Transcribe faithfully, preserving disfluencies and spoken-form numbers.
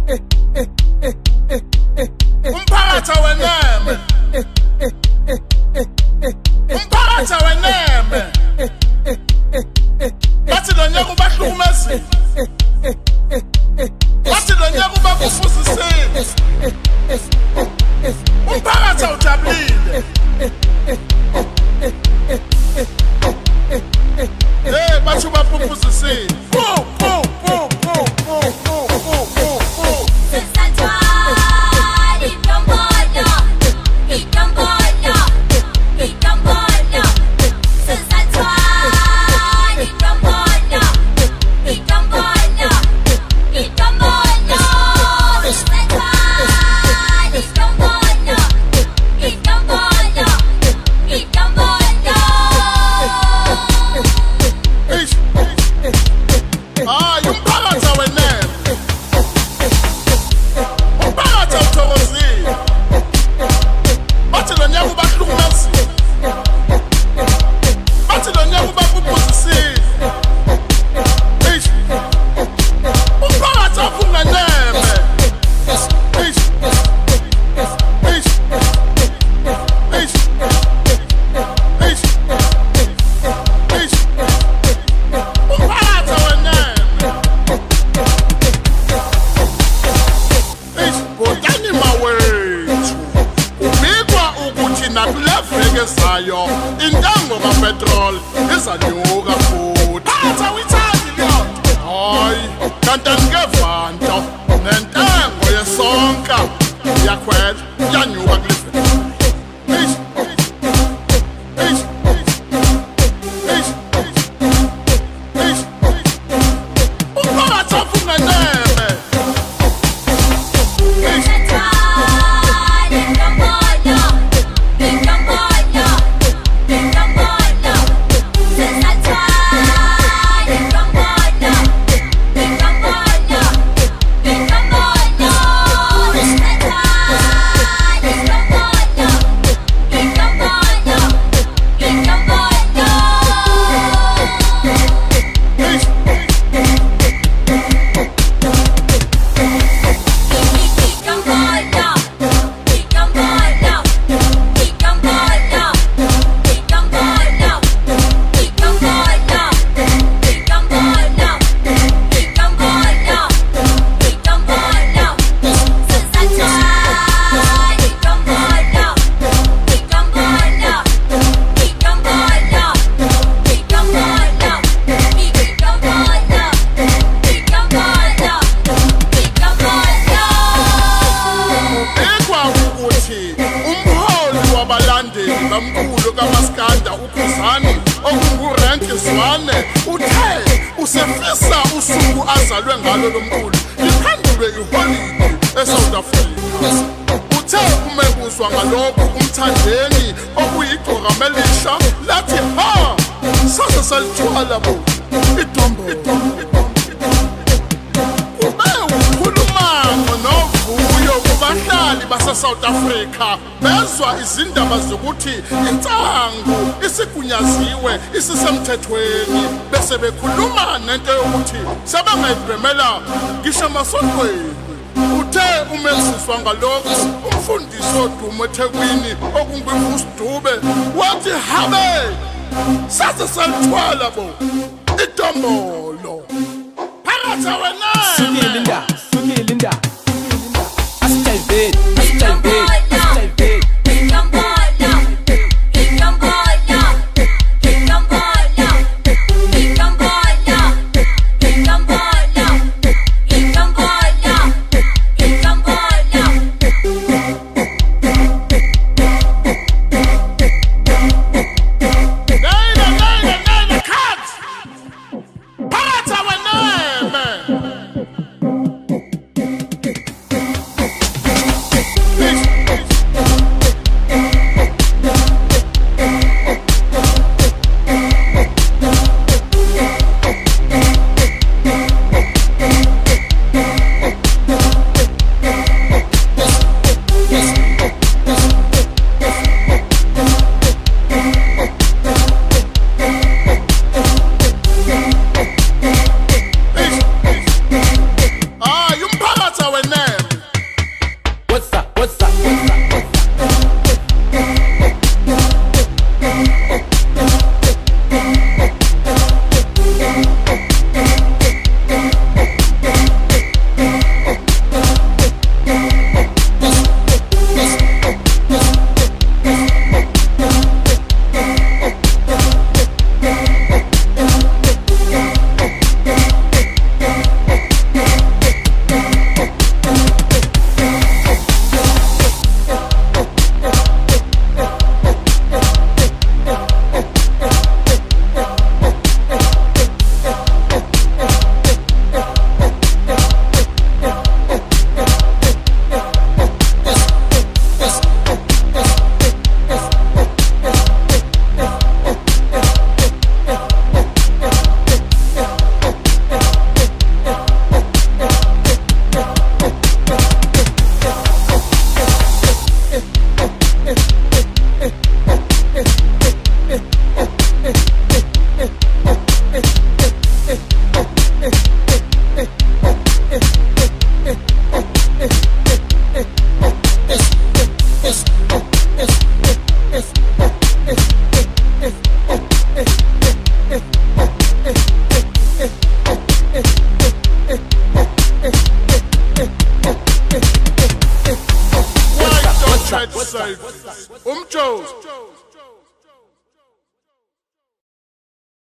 Umphakathi weneme Umphakathi weneme Bathi lo nyaka ubahlukumezile Bathi lo nyaka ubakufuzisile Umphakathi awujabulile Eh bathi ubaphuphuzisile Phu phu phu phu phu phu phu phu Sayo intango kapetrol izanyuka futhi Phatha uyithandi leyo hayi kanti ngevanto nentengo yesonka yakhwela yanyuka kulivele Eish Eish Eish Eish Umphakathi ufuna neme Bamkhulu kaMaskanda uKhuzani okunguRank Zwane uthe usefisa usuku azalwe ngalo lomkhulu liphendulwe iholide eSouth Africa uthe umebuzwa ngalokho umthandeni okuyigqoka melisha lathi ha sase salithwala bo idombo Bahlali base South Africa bezwa izindaba zokuthi intsangu isigunyaziwe isisemthethweni bese bekhuluma nento yokuthi sebengayibhemela ngisho emasontweni uthe umeziswa ngalokho umfundisi odumo eThekwini okungwiVusdube wathi habe sase salithwala bo idombolo Phatha wena Sumilinda Sumilinda David, David, David. When Try to save